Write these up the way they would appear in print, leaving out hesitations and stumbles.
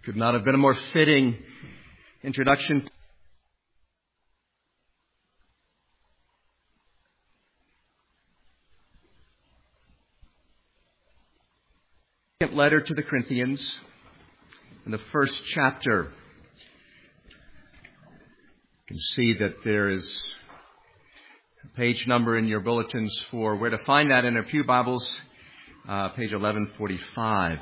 Could not have been a more fitting introduction. Second letter to the Corinthians, in the first chapter. You can see that there is a page number in your bulletins for where to find that in our pew Bibles, page 1145.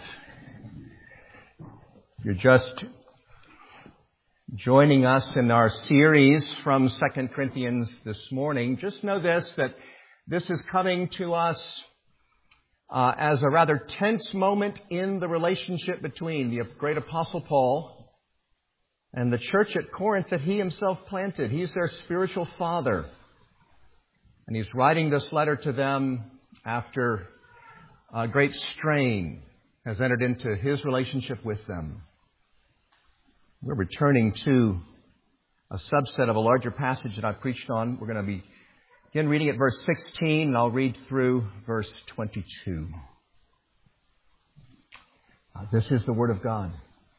You're just joining us in our series from 2 Corinthians this morning. Just know this, that this is coming to us as a rather tense moment in the relationship between the great Apostle Paul and the church at Corinth that he himself planted. He's their spiritual father. And he's writing this letter to them after a great strain has entered into his relationship with them. We're returning to a subset of a larger passage that I preached on. We're going to begin reading at verse 16, and I'll read through verse 22. This is the Word of God.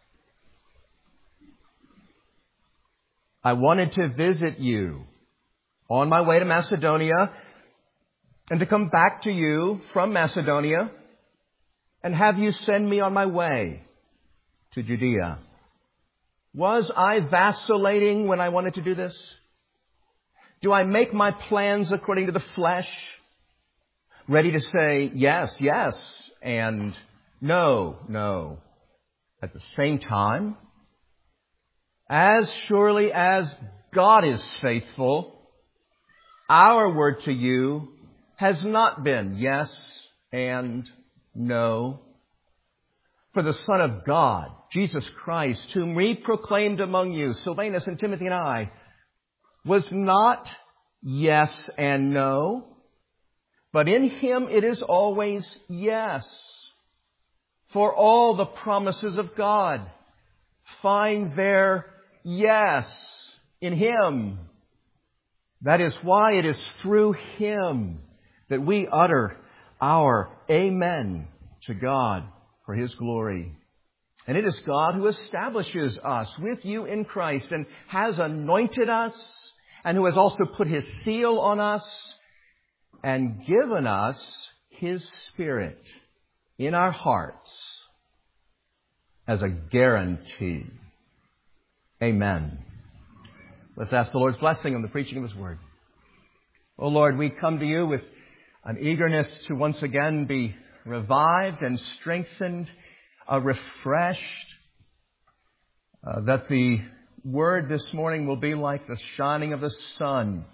I wanted to visit you on my way to Macedonia and to come back to you from Macedonia and have you send me on my way to Judea. Was I vacillating when I wanted to do this? Do I make my plans according to the flesh? Ready to say yes, yes, and no, no. At the same time, as surely as God is faithful, our word to you has not been yes and no. For the Son of God, Jesus Christ, whom we proclaimed among you, Silvanus and Timothy and I, was not yes and no, but in Him it is always yes. For all the promises of God find their yes in Him. That is why it is through Him that we utter our amen to God for His glory. And it is God who establishes us with you in Christ and has anointed us and who has also put His seal on us and given us His Spirit in our hearts as a guarantee. Amen. Let's ask the Lord's blessing on the preaching of His Word. Oh Lord, we come to you with an eagerness to once again be revived and strengthened, refreshed, that the Word this morning will be like the shining of the sun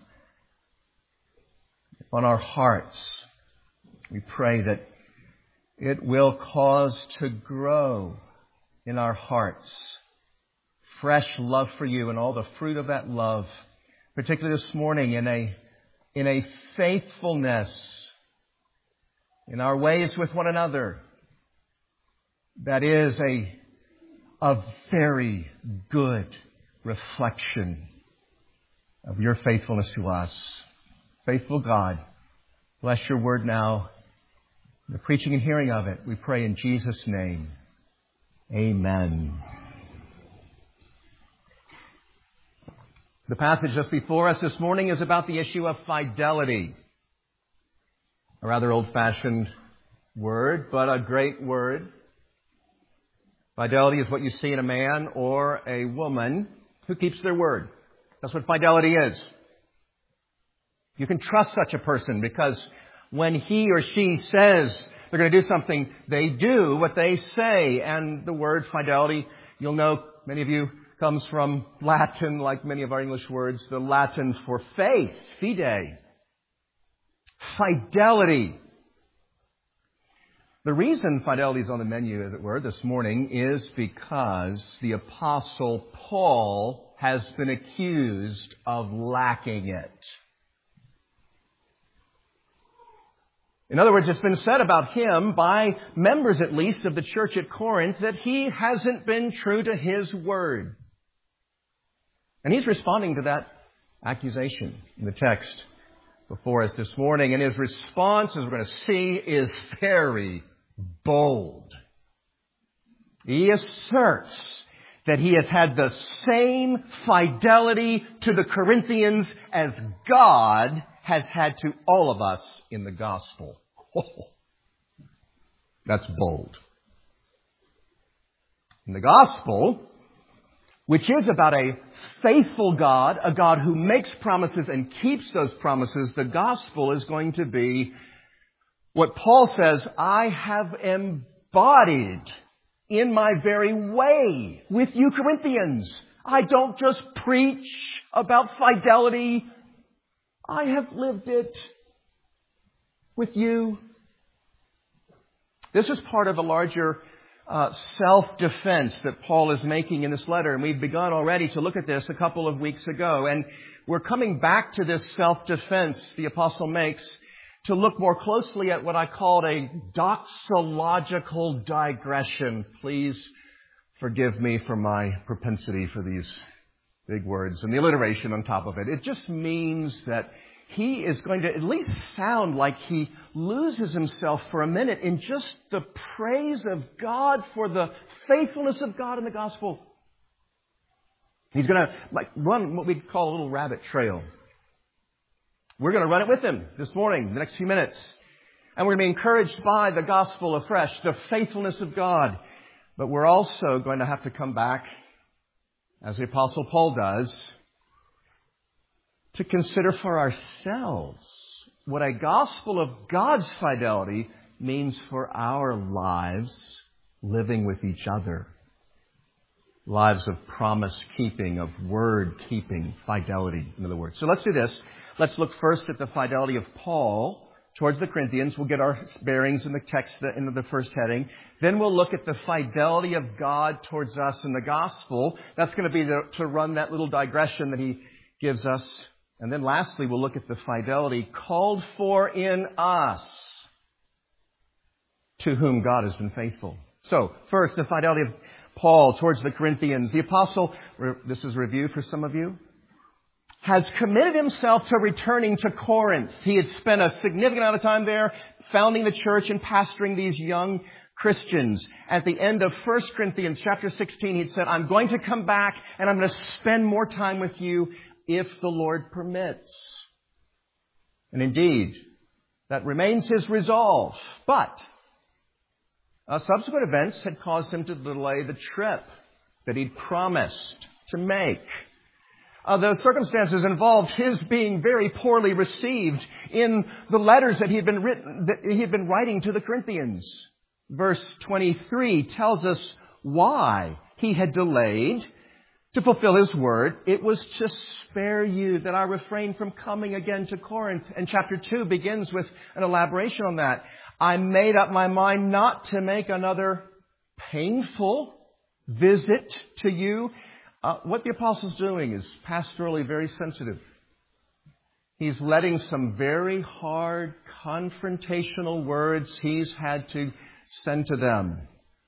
on our hearts. We pray that it will cause to grow in our hearts fresh love for you and all the fruit of that love, particularly this morning in a faithfulness in our ways with one another. That is a very good reflection of your faithfulness to us. Faithful God, bless your word now. The preaching and hearing of it, we pray in Jesus' name. Amen. The passage just before us this morning is about the issue of fidelity. A rather old-fashioned word, but a great word. Fidelity is what you see in a man or a woman who keeps their word. That's what fidelity is. You can trust such a person because when he or she says they're going to do something, they do what they say. And the word fidelity, you'll know, many of you, comes from Latin, like many of our English words, the Latin for faith, fide. Fidelity. The reason fidelity is on the menu, as it were, this morning is because the Apostle Paul has been accused of lacking it. In other words, it's been said about him by members, at least, of the church at Corinth that he hasn't been true to his word. And he's responding to that accusation in the text before us this morning. And his response, as we're going to see, is very bold. He asserts that he has had the same fidelity to the Corinthians as God has had to all of us in the gospel. Oh, that's bold. In the gospel, which is about a faithful God, a God who makes promises and keeps those promises, the gospel is going to be what Paul says, I have embodied in my very way with you Corinthians. I don't just preach about fidelity. I have lived it with you. This is part of a larger self-defense that Paul is making in this letter. And we've begun already to look at this a couple of weeks ago. And we're coming back to this self-defense the apostle makes to look more closely at what I called a doxological digression. Please forgive me for my propensity for these big words and the alliteration on top of it. It just means that he is going to at least sound like he loses himself for a minute in just the praise of God for the faithfulness of God in the gospel. He's going to run what we'd call a little rabbit trail. We're going to run it with him this morning, the next few minutes. And we're going to be encouraged by the gospel afresh, the faithfulness of God. But we're also going to have to come back, as the apostle Paul does, to consider for ourselves what a gospel of God's fidelity means for our lives living with each other. Lives of promise-keeping, of word-keeping, fidelity, in other words. So let's do this. Let's look first at the fidelity of Paul towards the Corinthians. We'll get our bearings in the text in the first heading. Then we'll look at the fidelity of God towards us in the gospel. That's going to be to run that little digression that he gives us. And then lastly, we'll look at the fidelity called for in us, to whom God has been faithful. So, first, the fidelity of Paul towards the Corinthians. The apostle, this is review for some of you, has committed himself to returning to Corinth. He had spent a significant amount of time there, founding the church and pastoring these young Christians. At the end of 1 Corinthians chapter 16, he'd said, I'm going to come back and I'm going to spend more time with you if the Lord permits. And indeed, that remains his resolve. But subsequent events had caused him to delay the trip that he'd promised to make. Those circumstances involved his being very poorly received in the letters that he had been writing to the Corinthians. Verse 23 tells us why he had delayed to fulfill his word. It was to spare you that I refrained from coming again to Corinth. And chapter 2 begins with an elaboration on that. I made up my mind not to make another painful visit to you. What the apostle's doing is pastorally very sensitive. He's letting some very hard, confrontational words he's had to send to them.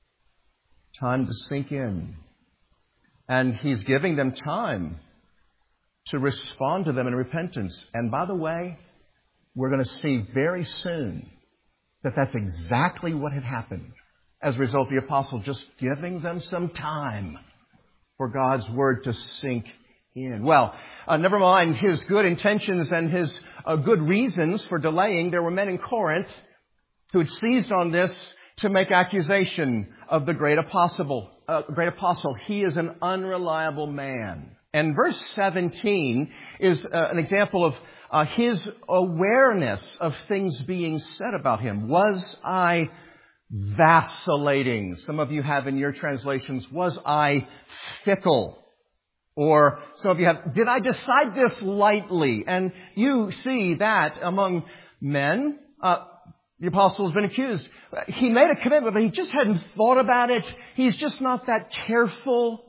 Time to sink in. And he's giving them time to respond to them in repentance. And by the way, we're going to see very soon that that's exactly what had happened. As a result, the apostle just giving them some time for God's word to sink in. Well, never mind his good intentions and his good reasons for delaying. There were men in Corinth who had seized on this to make accusation of the great apostle. He is an unreliable man. And verse 17 is an example of his awareness of things being said about him. Was I vacillating? Some of you have in your translations, was I fickle? Or some of you have, did I decide this lightly? And you see that among men. The apostle has been accused. He made a commitment, but he just hadn't thought about it. He's just not that careful.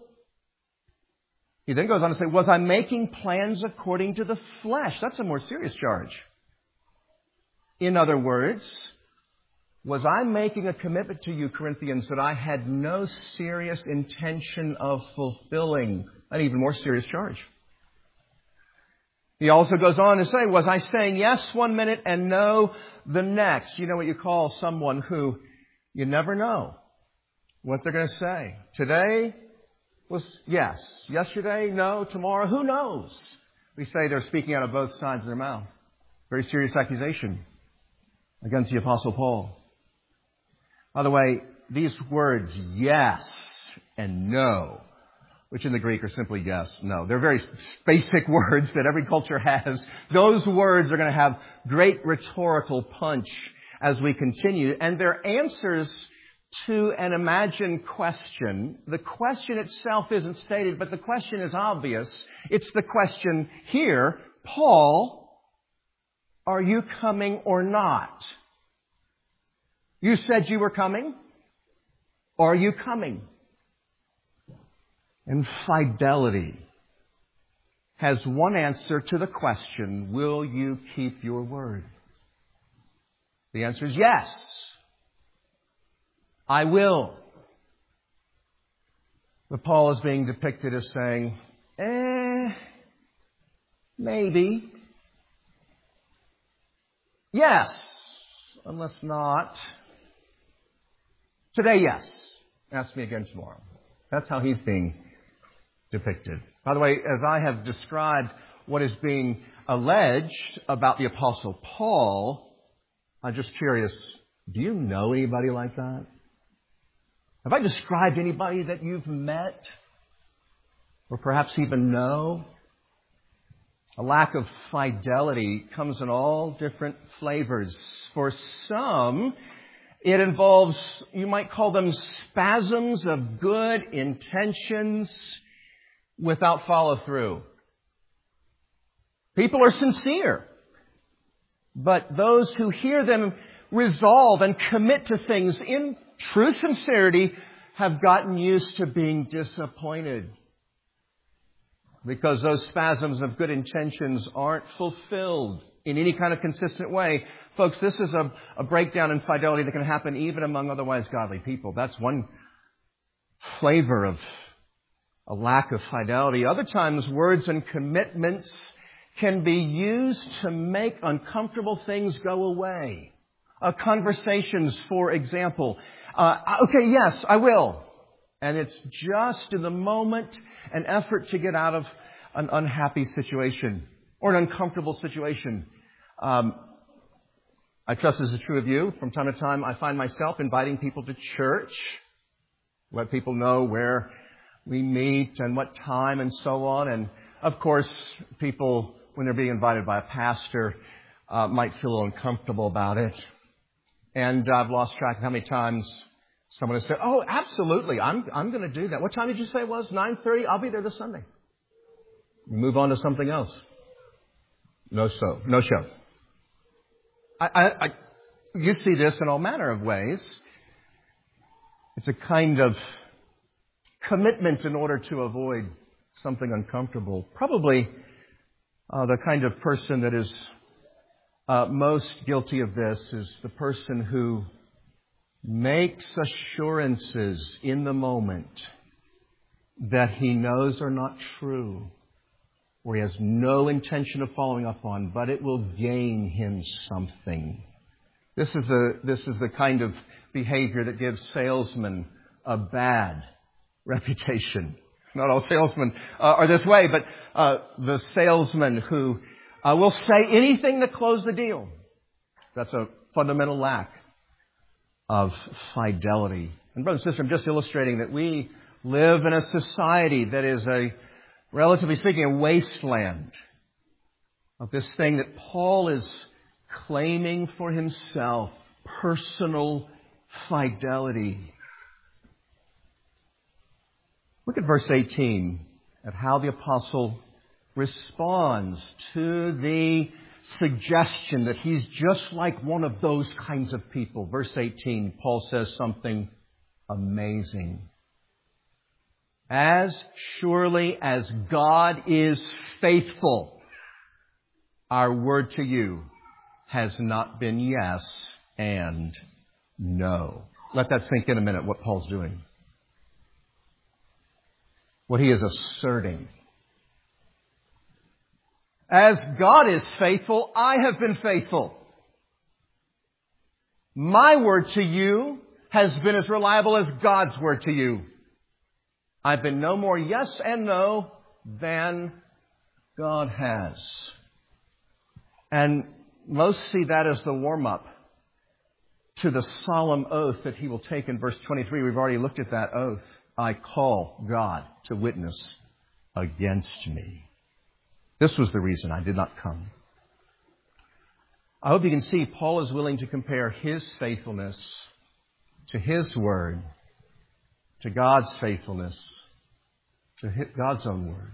He then goes on to say, was I making plans according to the flesh? That's a more serious charge. In other words, was I making a commitment to you, Corinthians, that I had no serious intention of fulfilling? An even more serious charge. He also goes on to say, was I saying yes one minute and no the next? You know what you call someone who you never know what they're going to say. Today was yes. Yesterday, no. Tomorrow, who knows? We say they're speaking out of both sides of their mouth. Very serious accusation against the Apostle Paul. By the way, these words, yes and no, which in the Greek are simply yes, no. They're very basic words that every culture has. Those words are going to have great rhetorical punch as we continue. And they're answers to an imagined question. The question itself isn't stated, but the question is obvious. It's the question here, Paul, are you coming or not? You said you were coming. Are you coming? And fidelity has one answer to the question, will you keep your word? The answer is yes. I will. But Paul is being depicted as saying, maybe. Yes, unless not. Today, yes. Ask me again tomorrow. That's how he's being depicted. By the way, as I have described what is being alleged about the Apostle Paul, I'm just curious, do you know anybody like that? Have I described anybody that you've met or perhaps even know? A lack of fidelity comes in all different flavors. For some, it involves, you might call them spasms of good intentions without follow-through. People are sincere, but those who hear them resolve and commit to things in true sincerity have gotten used to being disappointed because those spasms of good intentions aren't fulfilled in any kind of consistent way. Folks, this is a breakdown in fidelity that can happen even among otherwise godly people. That's one flavor of a lack of fidelity. Other times, words and commitments can be used to make uncomfortable things go away. Conversations, for example. Okay, yes, I will. And it's just in the moment an effort to get out of an unhappy situation or an uncomfortable situation. I trust this is true of you. From time to time, I find myself inviting people to church. Let people know where we meet and what time and so on. And of course, people, when they're being invited by a pastor, might feel a little uncomfortable about it. And I've lost track of how many times someone has said, oh, absolutely, I'm going to do that. What time did you say it was? 9:30? I'll be there this Sunday. Move on to something else. No show. You see this in all manner of ways. It's a kind of commitment in order to avoid something uncomfortable. Probably the kind of person that is most guilty of this is the person who makes assurances in the moment that he knows are not true, or he has no intention of following up on, but it will gain him something. This is the kind of behavior that gives salesmen a bad reputation. Not all salesmen are this way, but the salesman who will say anything to close the deal. That's a fundamental lack of fidelity. And brothers and sisters, I'm just illustrating that we live in a society that is relatively speaking, a wasteland of this thing that Paul is claiming for himself, personal fidelity. Look at verse 18, at how the apostle responds to the suggestion that he's just like one of those kinds of people. Verse 18, Paul says something amazing. As surely as God is faithful, our word to you has not been yes and no. Let that sink in a minute, what Paul's doing. What he is asserting. As God is faithful, I have been faithful. My word to you has been as reliable as God's word to you. I've been no more yes and no than God has. And most see that as the warm-up to the solemn oath that he will take in verse 23. We've already looked at that oath. I call God to witness against me. This was the reason I did not come. I hope you can see Paul is willing to compare his faithfulness to his word, to God's faithfulness, to God's own word.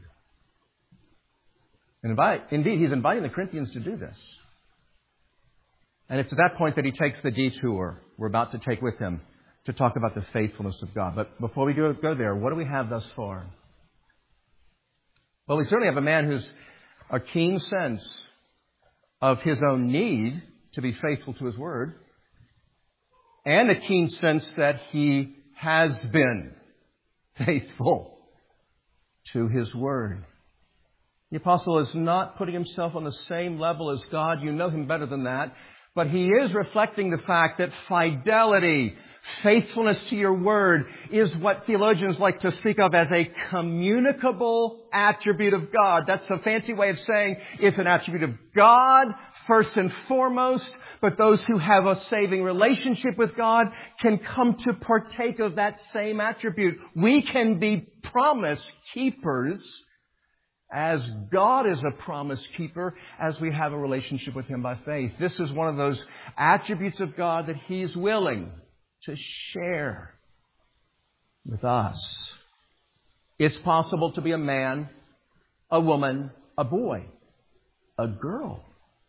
And indeed, he's inviting the Corinthians to do this. And it's at that point that he takes the detour we're about to take with him to talk about the faithfulness of God. But before we go there, what do we have thus far? Well, we certainly have a man who's a keen sense of his own need to be faithful to his word, and a keen sense that he has been faithful to his word. The apostle is not putting himself on the same level as God. You know him better than that. But he is reflecting the fact that fidelity, faithfulness to your word, is what theologians like to speak of as a communicable attribute of God. That's a fancy way of saying it's an attribute of God, first and foremost, but those who have a saving relationship with God can come to partake of that same attribute. We can be promise keepers as God is a promise keeper, as we have a relationship with Him by faith. This is one of those attributes of God that He's willing to share with us. It's possible to be a man, a woman, a boy, a girl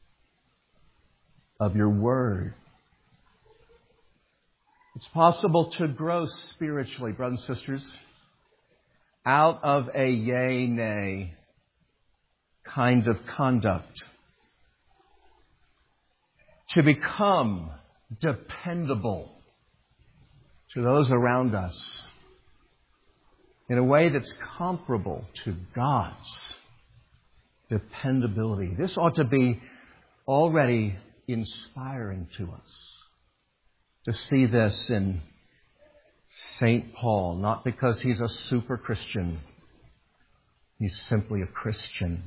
of your word. It's possible to grow spiritually, brothers and sisters, out of a yea, nay kind of conduct. To become dependable to those around us in a way that's comparable to God's dependability. This ought to be already inspiring to us to see this in St. Paul, not because he's a super Christian. He's simply a Christian.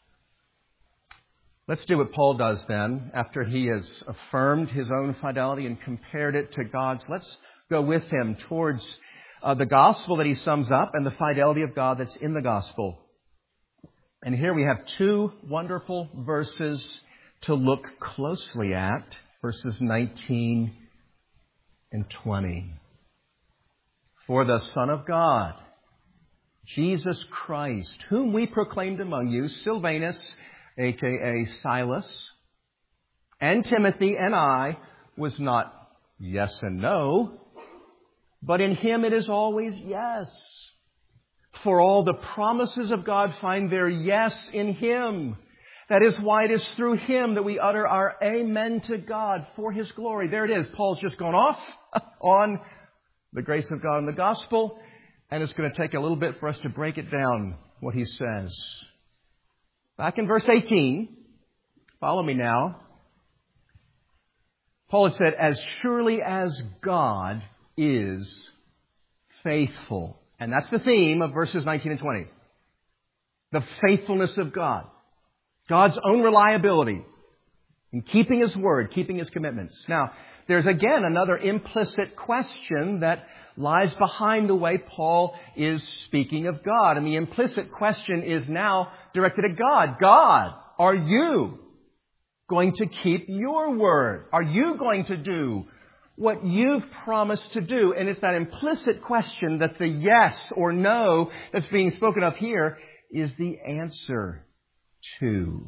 Let's do what Paul does then, after he has affirmed his own fidelity and compared it to God's. Let's go with him towards the gospel that he sums up and the fidelity of God that's in the gospel. And here we have two wonderful verses to look closely at, verses 19 and 20. For the Son of God, Jesus Christ, whom we proclaimed among you, Silvanus, a.k.a. Silas, and Timothy and I, was not yes and no, but in him it is always yes. For all the promises of God find their yes in him. That is why it is through him that we utter our amen to God for his glory. There it is. Paul's just gone off on the grace of God and the gospel, and it's going to take a little bit for us to break it down, what he says. Back in verse 18, follow me now. Paul had said, as surely as God is faithful. And that's the theme of verses 19 and 20. The faithfulness of God. God's own reliability in keeping his word, keeping his commitments. Now, there's again another implicit question that lies behind the way Paul is speaking of God. And the implicit question is now directed at God. God, are you going to keep your word? Are you going to do what you've promised to do? And it's that implicit question that the yes or no that's being spoken of here is the answer to.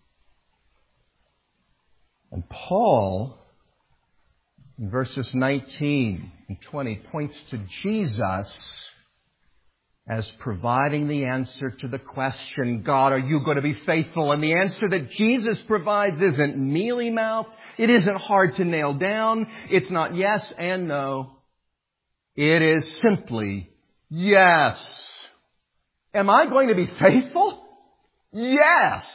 And Paul, in verses 19 and 20, points to Jesus as providing the answer to the question, God, are you going to be faithful? And the answer that Jesus provides isn't mealy-mouthed. It isn't hard to nail down. It's not yes and no. It is simply yes. Am I going to be faithful? Yes.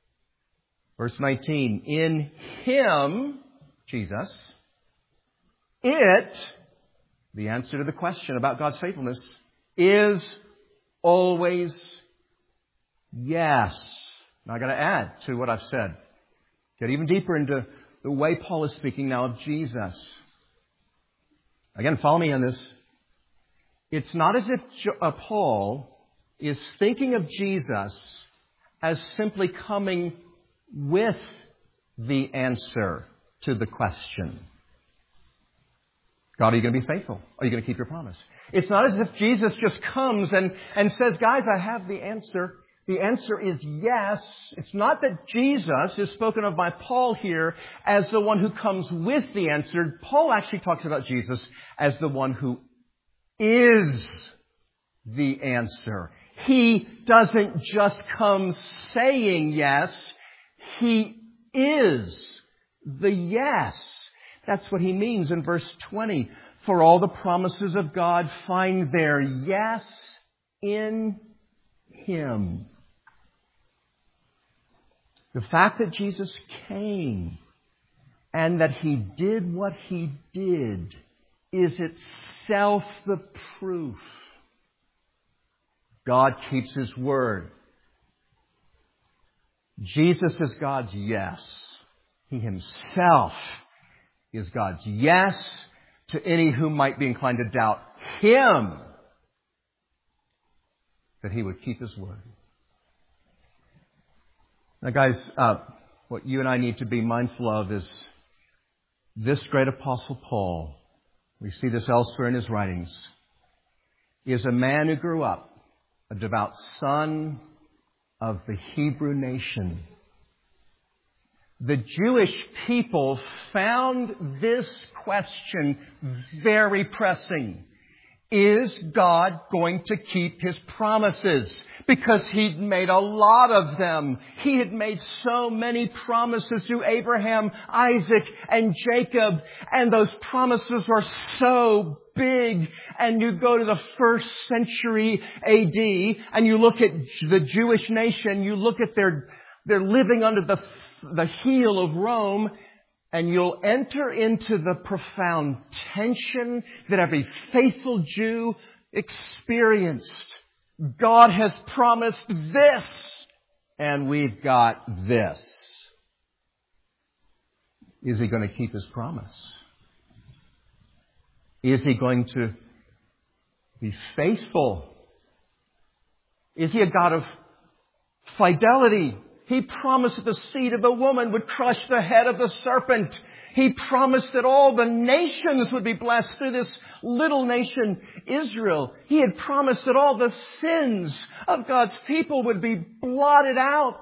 Verse 19, in him, Jesus, The answer to the question about God's faithfulness, is always yes. Now I've got to add to what I've said. Get even deeper into the way Paul is speaking now of Jesus. Again, follow me on this. It's not as if Paul is thinking of Jesus as simply coming with the answer to the question. God, are you going to be faithful? Are you going to keep your promise? It's not as if Jesus just comes and says, guys, I have the answer. The answer is yes. It's not that Jesus is spoken of by Paul here as the one who comes with the answer. Paul actually talks about Jesus as the one who is the answer. He doesn't just come saying yes. He is the yes. That's what he means in verse 20. For all the promises of God find their yes in Him. The fact that Jesus came and that He did what He did is itself the proof. God keeps His word. Jesus is God's yes. He Himself is God's yes to any who might be inclined to doubt Him, that He would keep His word. Now guys, what you and I need to be mindful of is this great apostle Paul, we see this elsewhere in his writings, is a man who grew up a devout son of the Hebrew nation. The Jewish people found this question very pressing. Is God going to keep His promises? Because He'd made a lot of them. He had made so many promises to Abraham, Isaac, and Jacob. And those promises are so big. And you go to the 1st century AD and you look at the Jewish nation, you look at they're living under the heel of Rome, and you'll enter into the profound tension that every faithful Jew experienced. God has promised this, and we've got this. Is He going to keep His promise? Is He going to be faithful? Is He a God of fidelity? He promised that the seed of the woman would crush the head of the serpent. He promised that all the nations would be blessed through this little nation, Israel. He had promised that all the sins of God's people would be blotted out.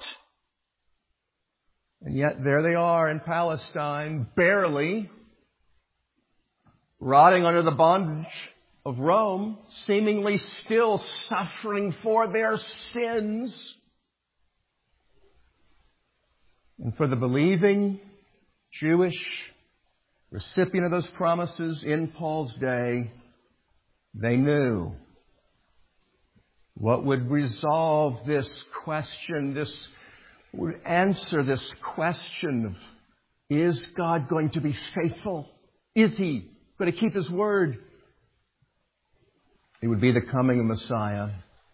And yet there they are in Palestine, barely, rotting under the bondage of Rome, seemingly still suffering for their sins. And for the believing Jewish recipient of those promises in Paul's day, they knew what would resolve this question, this would answer this question of, is God going to be faithful? Is He going to keep His word? It would be the coming of Messiah.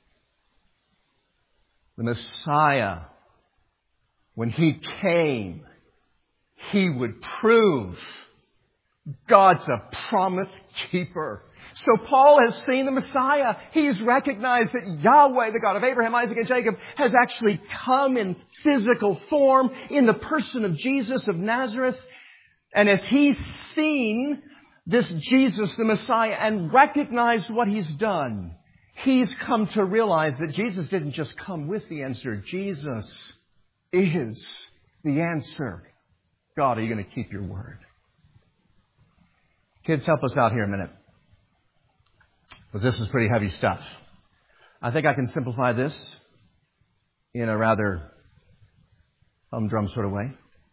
The Messiah, when He came, He would prove God's a promise keeper. So Paul has seen the Messiah. He's recognized that Yahweh, the God of Abraham, Isaac, and Jacob, has actually come in physical form in the person of Jesus of Nazareth. And as he's seen this Jesus, the Messiah, and recognized what He's done, he's come to realize that Jesus didn't just come with the answer. Jesus is the answer. God, are you going to keep your word? Kids, help us out here a minute, because this is pretty heavy stuff. I think I can simplify this in a rather humdrum sort of way.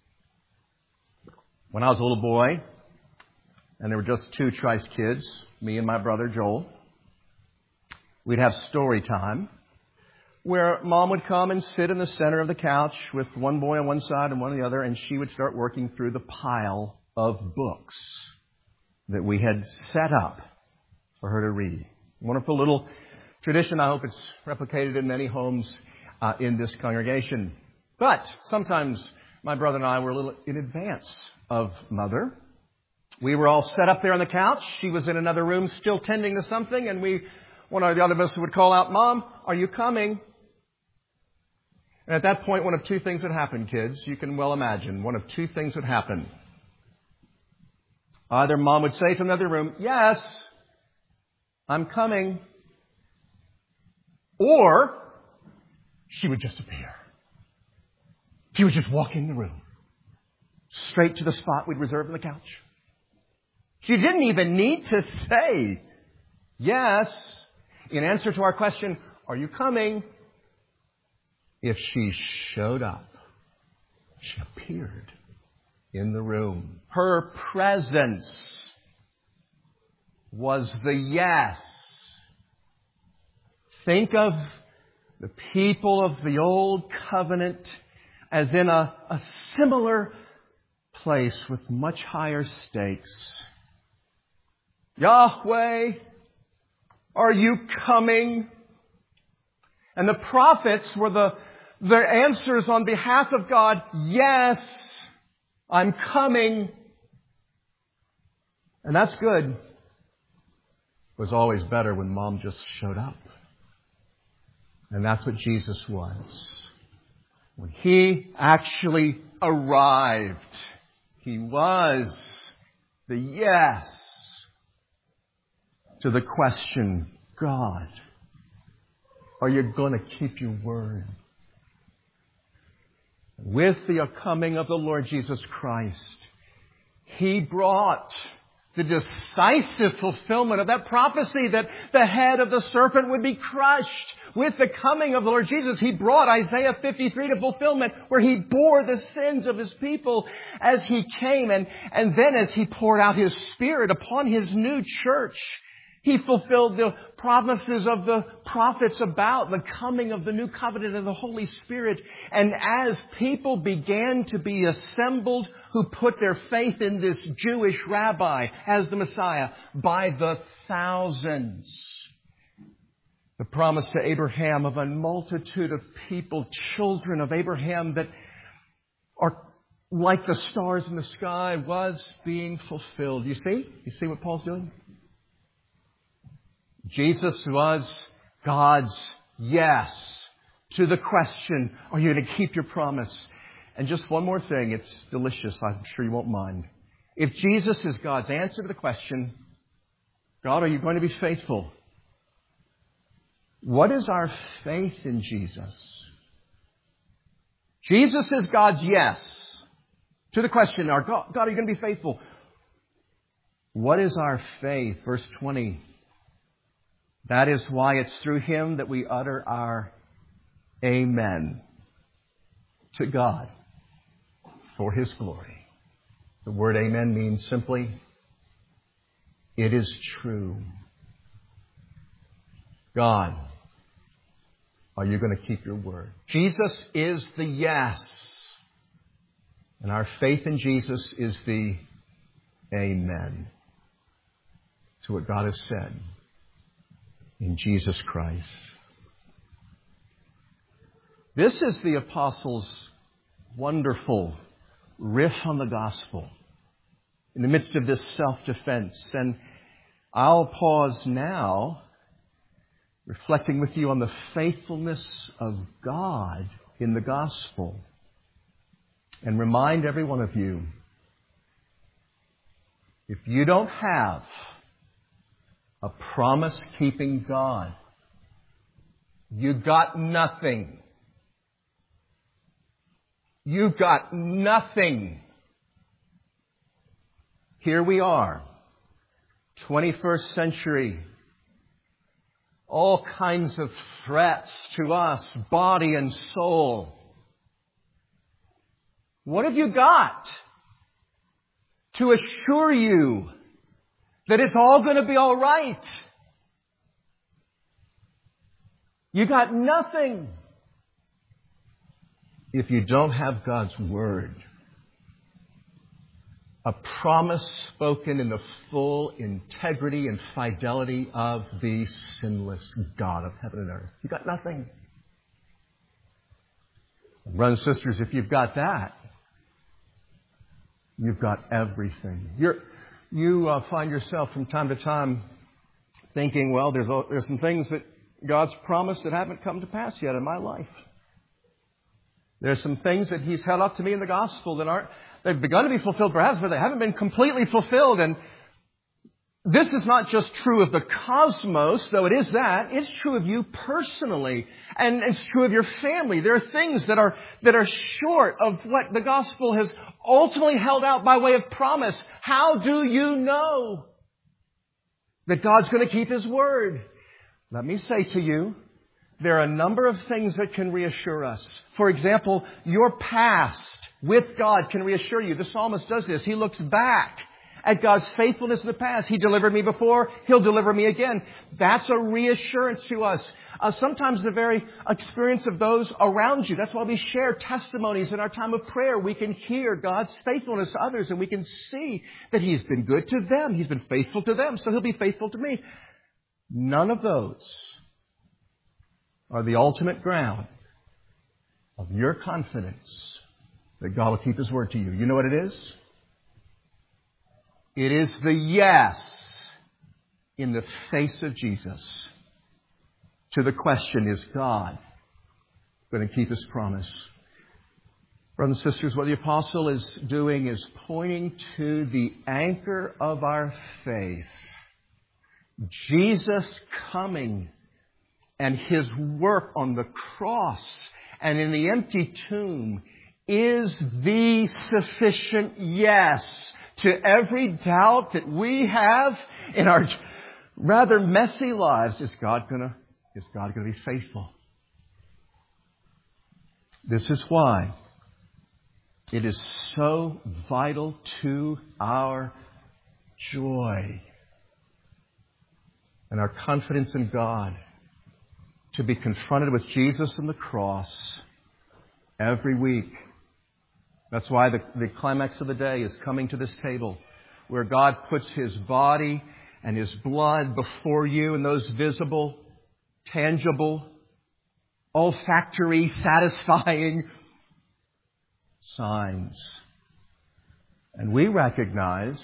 When I was a little boy, and there were just 2 Trice kids, me and my brother Joel, we'd have story time, where Mom would come and sit in the center of the couch with one boy on one side and one on the other, and she would start working through the pile of books that we had set up for her to read. Wonderful little tradition. I hope it's replicated in many homes in this congregation. But sometimes my brother and I were a little in advance of Mother. We were all set up there on the couch. She was in another room still tending to something, and one or the other of us would call out, "Mom, are you coming?" And at that point, one of two things would happen, kids. You can well imagine. One of two things would happen. Either Mom would say from another room, "Yes, I'm coming." Or she would just appear. She would just walk in the room, straight to the spot we'd reserved on the couch. She didn't even need to say yes in answer to our question, "Are you coming?" If she showed up, she appeared in the room. Her presence was the yes. Think of the people of the Old Covenant as in a similar place with much higher stakes. "Yahweh, are you coming?" And the prophets were their answers on behalf of God. "Yes, I'm coming." And that's good. It was always better when Mom just showed up. And that's what Jesus was. When He actually arrived, He was the yes to the question, "God, are you going to keep your word?" With the coming of the Lord Jesus Christ, He brought the decisive fulfillment of that prophecy that the head of the serpent would be crushed. With the coming of the Lord Jesus, He brought Isaiah 53 to fulfillment, where He bore the sins of His people as He came. And then as He poured out His Spirit upon His new church, He fulfilled the promises of the prophets about the coming of the new covenant of the Holy Spirit. And as people began to be assembled who put their faith in this Jewish rabbi as the Messiah by the thousands, the promise to Abraham of a multitude of people, children of Abraham that are like the stars in the sky, was being fulfilled. You see? You see what Paul's doing? Jesus was God's yes to the question, "Are you going to keep your promise?" And just one more thing. It's delicious. I'm sure you won't mind. If Jesus is God's answer to the question, "God, are you going to be faithful?" What is our faith in Jesus? Jesus is God's yes to the question, God, are you going to be faithful? What is our faith? Verse 20. That is why it's through Him that we utter our amen to God for His glory. The word amen means simply, it is true. God, are you going to keep your word? Jesus is the yes. And our faith in Jesus is the amen to what God has said in Jesus Christ. This is the apostles' wonderful riff on the gospel in the midst of this self-defense. And I'll pause now, reflecting with you on the faithfulness of God in the gospel, and remind every one of you, if you don't have a promise-keeping God, you got nothing. You got nothing. Here we are, 21st century. All kinds of threats to us, body and soul. What have you got to assure you that it's all going to be all right? You got nothing if you don't have God's Word. A promise spoken in the full integrity and fidelity of the sinless God of heaven and earth. You got nothing. Brothers and sisters, if you've got that, you've got everything. You find yourself from time to time thinking, well, there's some things that God's promised that haven't come to pass yet in my life. There's some things that He's held up to me in the gospel that they've begun to be fulfilled perhaps, but they haven't been completely fulfilled. And this is not just true of the cosmos, though it is that. It's true of you personally. And it's true of your family. There are things that are short of what the gospel has ultimately held out by way of promise. How do you know that God's going to keep His word? Let me say to you, there are a number of things that can reassure us. For example, your past with God can reassure you. The psalmist does this. He looks back at God's faithfulness in the past. He delivered me before. He'll deliver me again. That's a reassurance to us. Sometimes the very experience of those around you. That's why we share testimonies in our time of prayer. We can hear God's faithfulness to others, and we can see that He's been good to them. He's been faithful to them, so He'll be faithful to me. None of those are the ultimate ground of your confidence that God will keep His word to you. You know what it is? It is the yes in the face of Jesus to the question, is God going to keep His promise? Brothers and sisters, what the apostle is doing is pointing to the anchor of our faith. Jesus coming and His work on the cross and in the empty tomb is the sufficient yes to every doubt that we have in our rather messy lives. Is God going to be faithful? This is why it is so vital to our joy and our confidence in God to be confronted with Jesus and the cross every week. That's why the climax of the day is coming to this table where God puts His body and His blood before you in those visible, tangible, olfactory, satisfying signs. And we recognize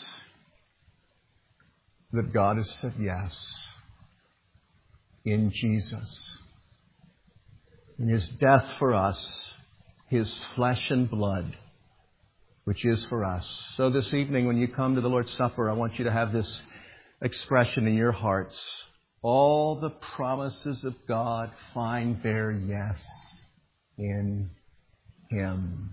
that God has said yes in Jesus. In His death for us, His flesh and blood, which is for us. So this evening when you come to the Lord's Supper, I want you to have this expression in your hearts. All the promises of God find their yes in Him.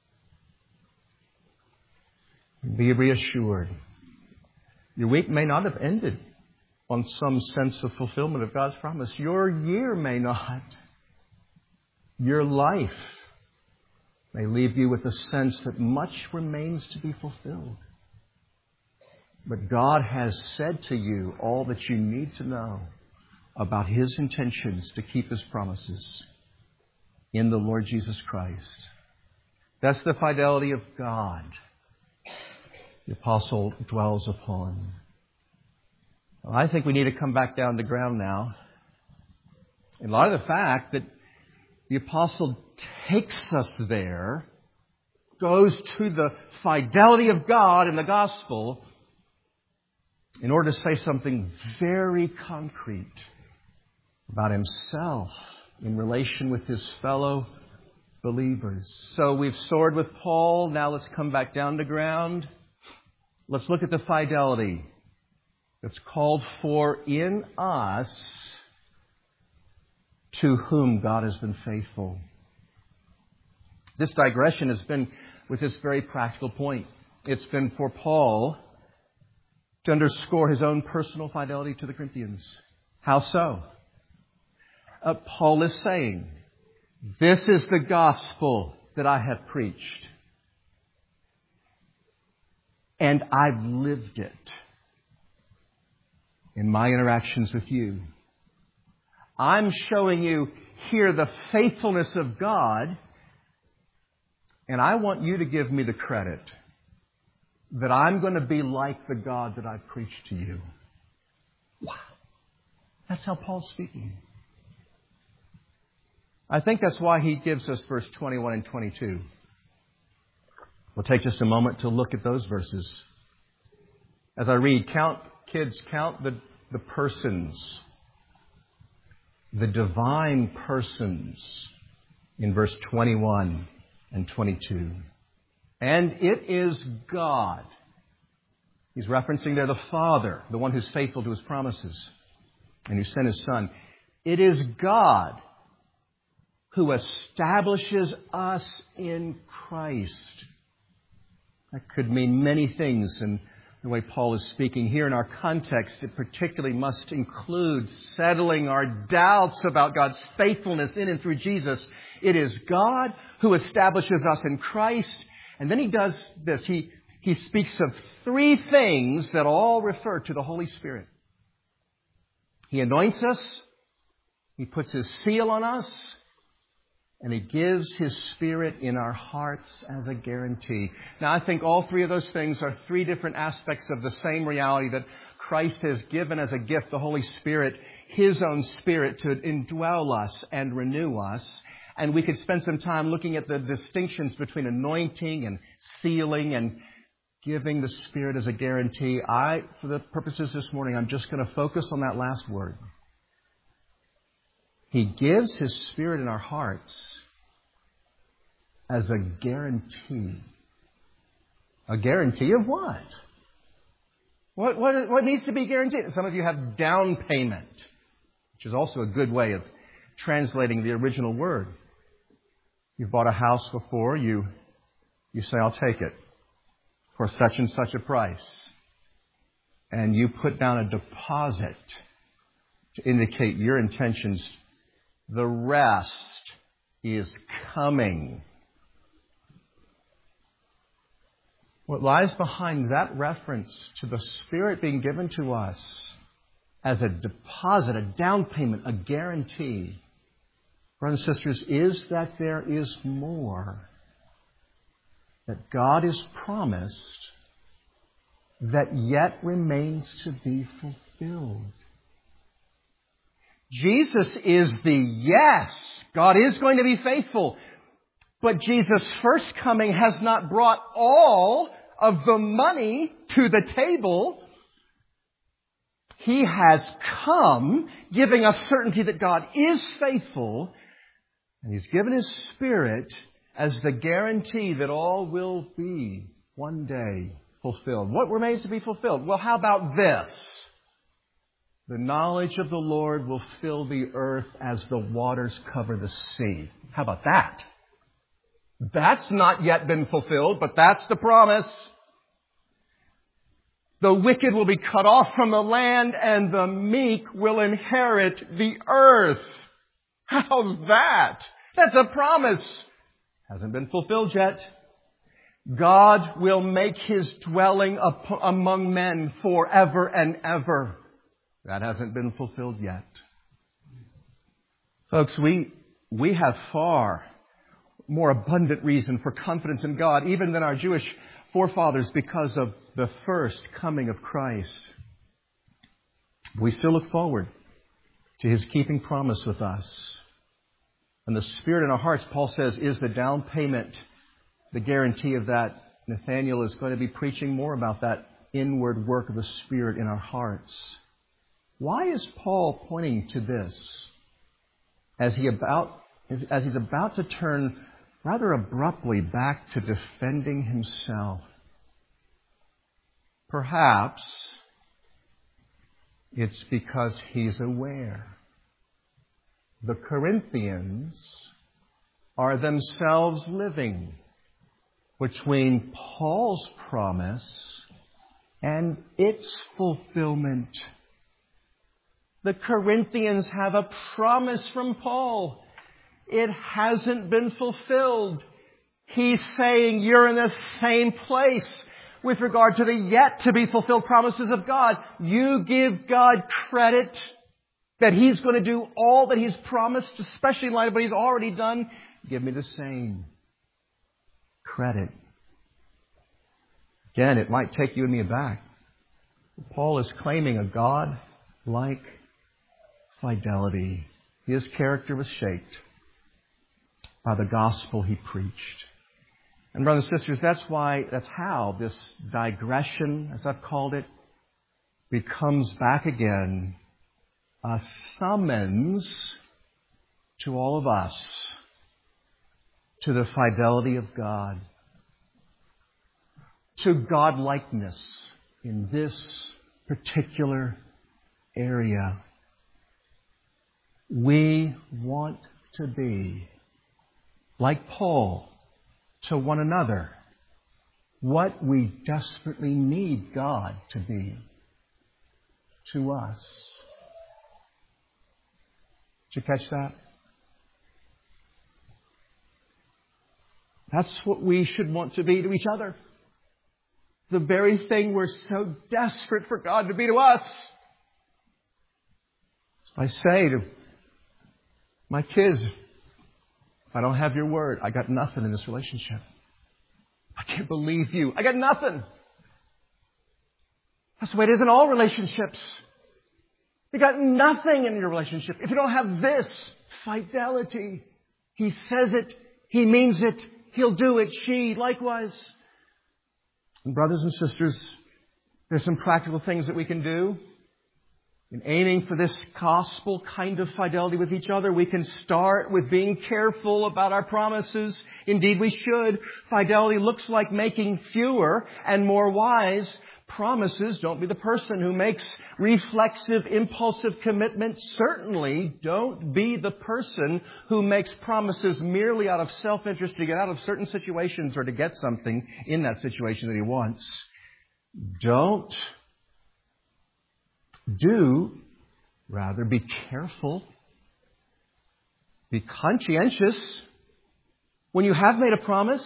Be reassured. Your week may not have ended on some sense of fulfillment of God's promise. Your year may not. Your life may leave you with a sense that much remains to be fulfilled. But God has said to you all that you need to know about His intentions to keep His promises in the Lord Jesus Christ. That's the fidelity of God the apostle dwells upon. Well, I think we need to come back down to ground now. In light of the fact that the apostle takes us there, goes to the fidelity of God in the gospel in order to say something very concrete about himself in relation with his fellow believers. So we've soared with Paul. Now let's come back down to ground. Let's look at the fidelity that's called for in us to whom God has been faithful. This digression has been with this very practical point. It's been for Paul to underscore his own personal fidelity to the Corinthians. How so? Paul is saying, this is the gospel that I have preached. And I've lived it in my interactions with you. I'm showing you here the faithfulness of God, and I want you to give me the credit that I'm going to be like the God that I've preached to you. Wow. That's how Paul's speaking. I think that's why he gives us verse 21 and 22. We'll take just a moment to look at those verses. As I read, count the persons, the divine persons in verse 21 and 22. And it is God. He's referencing there the Father, the one who's faithful to His promises and who sent His Son. It is God who establishes us in Christ. That could mean many things in the way Paul is speaking here. In our context, it particularly must include settling our doubts about God's faithfulness in and through Jesus. It is God who establishes us in Christ. And then he does this. He speaks of three things that all refer to the Holy Spirit. He anoints us. He puts His seal on us. And He gives His Spirit in our hearts as a guarantee. Now, I think all three of those things are three different aspects of the same reality that Christ has given as a gift, the Holy Spirit, His own Spirit to indwell us and renew us. And we could spend some time looking at the distinctions between anointing and sealing and giving the Spirit as a guarantee. For the purposes this morning, I'm just going to focus on that last word. He gives His Spirit in our hearts as a guarantee. A guarantee of what? What needs to be guaranteed? Some of you have down payment, which is also a good way of translating the original word. You've bought a house before, you say, I'll take it for such and such a price. And you put down a deposit to indicate your intentions. The rest is coming. What lies behind that reference to the Spirit being given to us as a deposit, a down payment, a guarantee, brothers and sisters, is that there is more that God has promised that yet remains to be fulfilled. Jesus is the yes. God is going to be faithful. But Jesus' first coming has not brought all of the money to the table. He has come giving us certainty that God is faithful. And He's given His Spirit as the guarantee that all will be one day fulfilled. What remains to be fulfilled? Well, how about this? The knowledge of the Lord will fill the earth as the waters cover the sea. How about that? That's not yet been fulfilled, but that's the promise. The wicked will be cut off from the land, and the meek will inherit the earth. How's that? That's a promise. Hasn't been fulfilled yet. God will make His dwelling among men forever and ever. That hasn't been fulfilled yet. Folks, we have far more abundant reason for confidence in God, even than our Jewish forefathers, because of the first coming of Christ. We still look forward to His keeping promise with us. And the Spirit in our hearts, Paul says, is the down payment, the guarantee of that. Nathaniel is going to be preaching more about that inward work of the Spirit in our hearts. Why is Paul pointing to this as he's about to turn rather abruptly back to defending himself? Perhaps it's because he's aware the Corinthians are themselves living between Paul's promise and its fulfillment. The Corinthians have a promise from Paul. It hasn't been fulfilled. He's saying you're in the same place with regard to the yet to be fulfilled promises of God. You give God credit that He's going to do all that He's promised, especially in light of what He's already done. Give me the same credit. Again, it might take you and me aback. Paul is claiming a God-like fidelity. His character was shaped by the gospel he preached. And brothers and sisters, that's how this digression, as I've called it, becomes back again a summons to all of us to the fidelity of God, to God-likeness in this particular area. We want to be like Paul to one another, what we desperately need God to be to us. Did you catch that? That's what we should want to be to each other. The very thing we're so desperate for God to be to us. I say to my kids, if I don't have your word, I got nothing in this relationship. I can't believe you. I got nothing. That's the way it is in all relationships. You got nothing in your relationship if you don't have this fidelity. He says it. He means it. He'll do it. She likewise. And brothers and sisters, there's some practical things that we can do. In aiming for this gospel kind of fidelity with each other, we can start with being careful about our promises. Indeed, we should. Fidelity looks like making fewer and more wise promises. Don't be the person who makes reflexive, impulsive commitments. Certainly don't be the person who makes promises merely out of self-interest to get out of certain situations or to get something in that situation that he wants. Rather be careful. Be conscientious. When you have made a promise,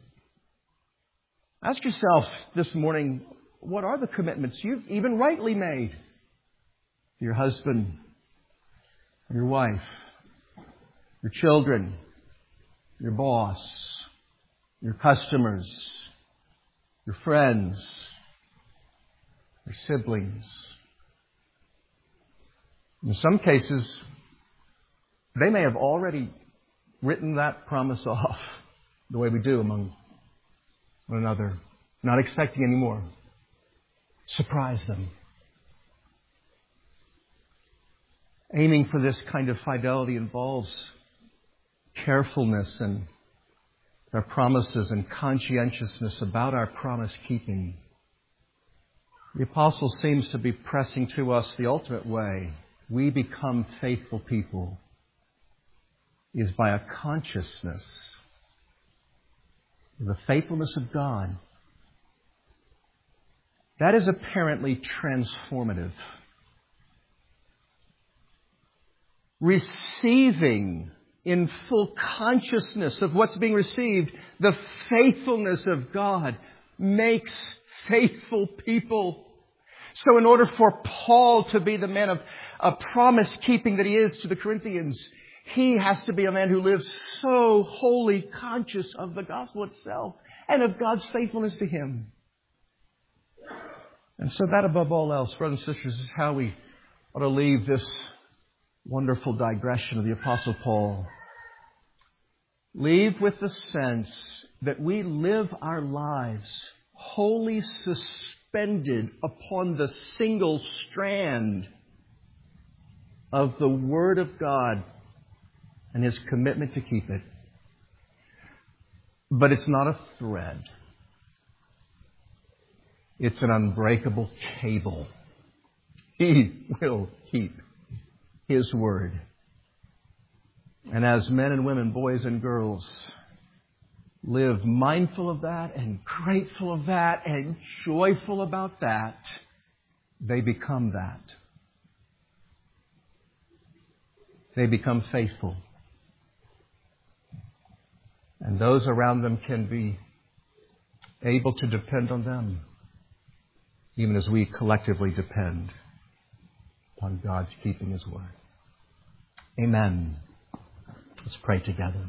ask yourself this morning, what are the commitments you've even rightly made to your husband, your wife, your children, your boss, your customers, your friends, your siblings? In some cases, they may have already written that promise off the way we do among one another, not expecting any more. Surprise them. Aiming for this kind of fidelity involves carefulness and our promises and conscientiousness about our promise keeping. The apostle seems to be pressing to us the ultimate way we become faithful people is by a consciousness of the faithfulness of God. That is apparently transformative. Receiving in full consciousness of what's being received, the faithfulness of God makes faithful people. So in order for Paul to be the man of promise-keeping that he is to the Corinthians, he has to be a man who lives so wholly conscious of the gospel itself and of God's faithfulness to him. And so that above all else, brothers and sisters, is how we ought to leave this wonderful digression of the Apostle Paul. Leave with the sense that we live our lives wholly suspended upon the single strand of the Word of God and His commitment to keep it. But it's not a thread. It's an unbreakable cable. He will keep His Word. And as men and women, boys and girls, live mindful of that and grateful of that and joyful about that, they become that. They become faithful. And those around them can be able to depend on them, even as we collectively depend upon God's keeping His Word. Amen. Let's pray together.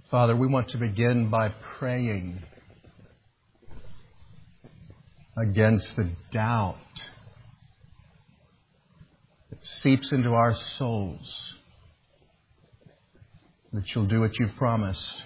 Father, we want to begin by praying against the doubt that seeps into our souls that you'll do what you've promised.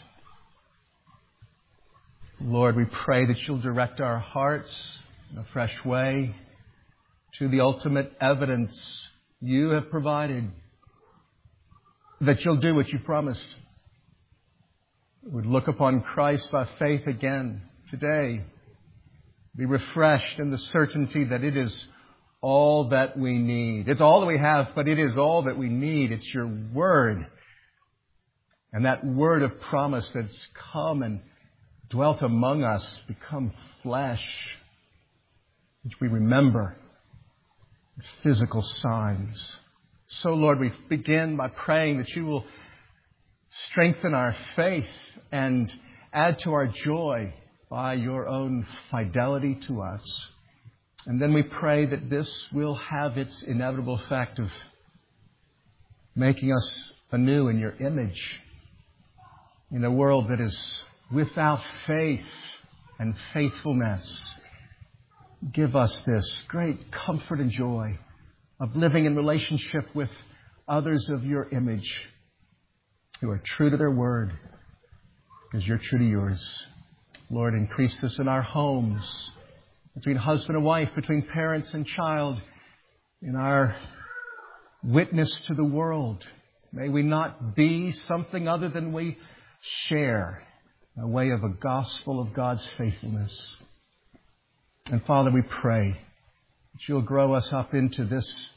Lord, we pray that you'll direct our hearts in a fresh way to the ultimate evidence you have provided, that you'll do what you promised. We'd look upon Christ by faith again today, be refreshed in the certainty that it is all that we need. It's all that we have, but it is all that we need. It's your word. And that word of promise that's come and dwelt among us, become flesh, which we remember, physical signs. So, Lord, we begin by praying that you will strengthen our faith and add to our joy by your own fidelity to us. And then we pray that this will have its inevitable effect of making us anew in your image in a world that is without faith and faithfulness. Give us this great comfort and joy of living in relationship with others of your image who are true to their word because you're true to yours. Lord, increase this in our homes, between husband and wife, between parents and child, in our witness to the world. May we not be something other than we share a way of a gospel of God's faithfulness. And Father, we pray that you'll grow us up into this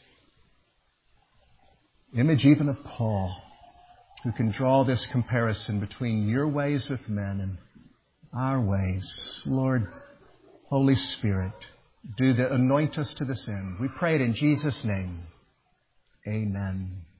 image even of Paul, who can draw this comparison between your ways with men and our ways. Lord, Holy Spirit, anoint us to this end. We pray it in Jesus' name. Amen.